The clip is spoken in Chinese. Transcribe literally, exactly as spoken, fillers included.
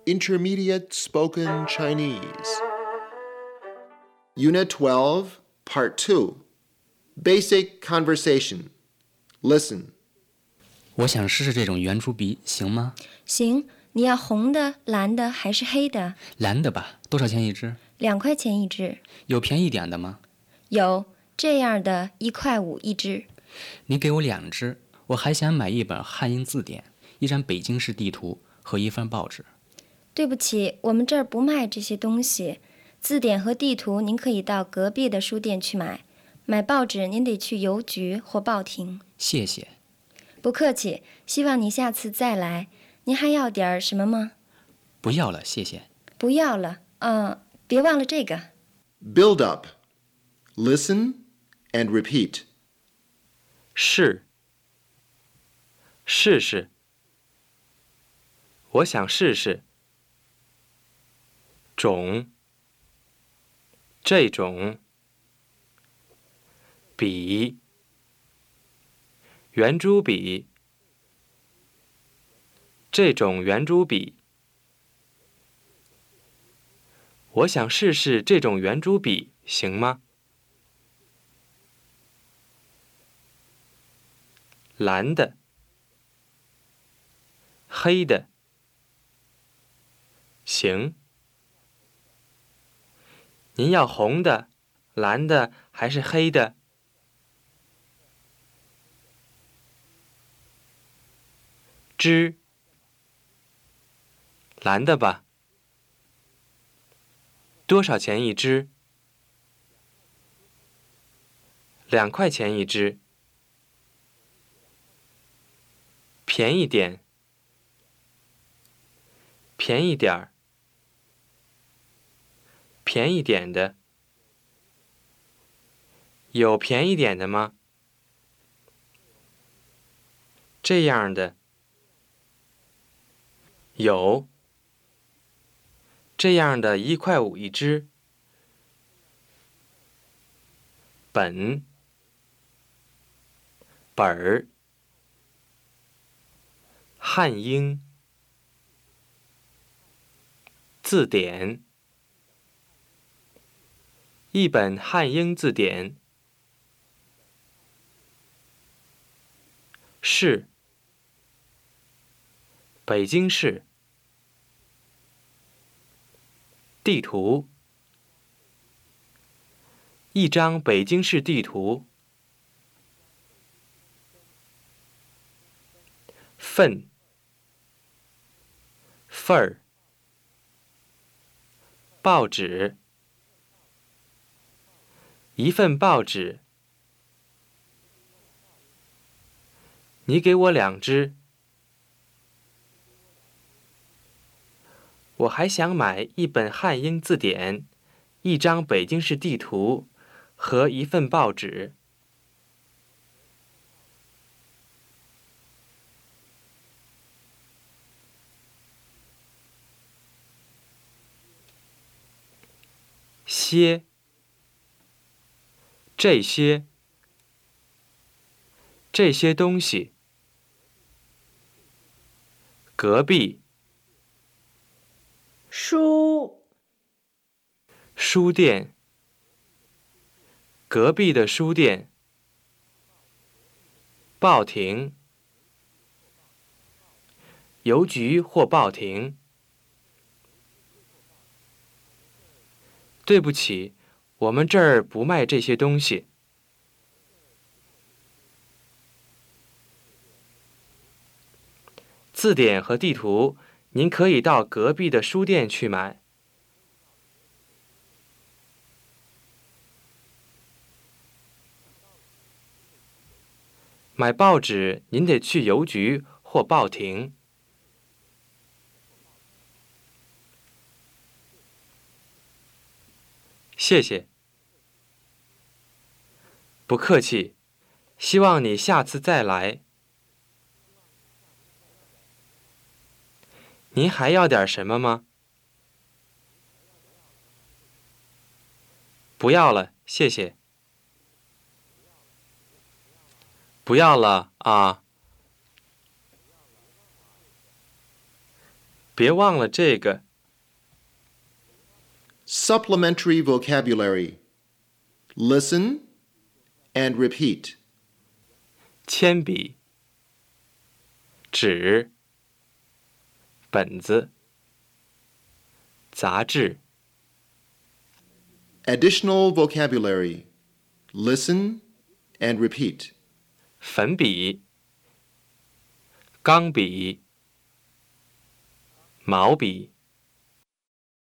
Intermediate Spoken Chinese. Unit twelve, Part two. Basic Conversation. Listen. 我想试试这种圆珠笔，行吗？ 行，你要红的、蓝的还是黑的？ 蓝的吧，多少钱一支？ 两块钱一支。 有便宜点的吗？ 有，这样的一块五一支。 你给我两支，我还想买一本汉英字典，一张北京市地图和一份报纸。 对不起，我们这儿不卖这些东西。字典和地图您可以到隔壁的书店去买，买报纸您得去邮局或报亭。 谢谢。 不客气，希望你下次再来。您还要点什么吗？ 不要了，谢谢。 不要了，嗯，别忘了这个。 Build up. Listen and repeat. 试，试试。我想试试。种，这种。笔，圆珠笔。这种圆珠笔。我想试试这种圆珠笔，行吗？蓝的，黑的，行。您要红的、蓝的还是黑的？支，蓝的吧。多少钱一支？两块钱一支。便宜点，便宜点儿，便宜点的。有便宜点的吗？这样的。有。这样的一块五一支。本，本儿。汉英，字典，一本汉英字典。市，北京市。地图，一张北京市地图。份，份儿。报纸，一份报纸。你给我两支。我还想买一本汉英字典，一张北京市地图和一份报纸。些，这些，这些东西。隔壁。 书， 书店，隔壁的书店。报亭，邮局或报亭。对不起，我们这儿不卖这些东西。字典和地图，您可以到隔壁的书店去买。买报纸，您得去邮局或报亭。谢谢。不客气，希望你下次再来。您还要点什么吗？不要了，谢谢。不要了啊。 别忘了这个。 Supplementary vocabulary. Listen and repeat. 铅笔、纸、本子、杂志。 Additional vocabulary. Listen and repeat. 粉笔、钢笔、毛笔。